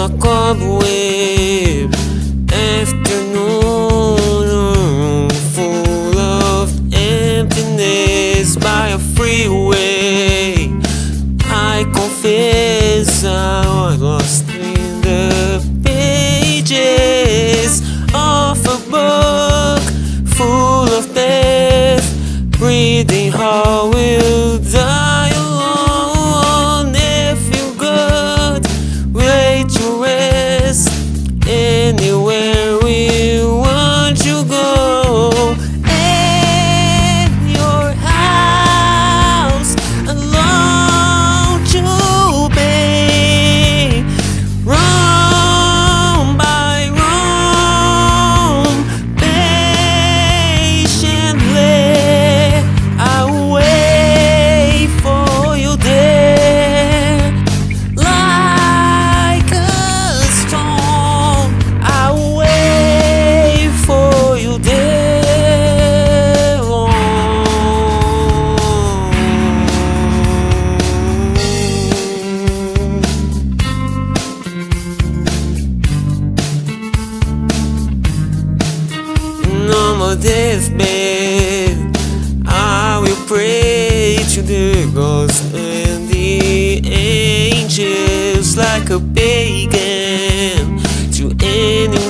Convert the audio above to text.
a cobweb afternoon, full of emptiness by a freeway. I confess I was lost in the pages of a book full of death, reading how we'll die alone. If you got way to rest, anywhere we want you go. In your house alone to be, room by room, patiently I wait for you there. Like a stone, I wait for you there long. No more deathbed, I will pray to the ghosts and the angels like a pagan to anyone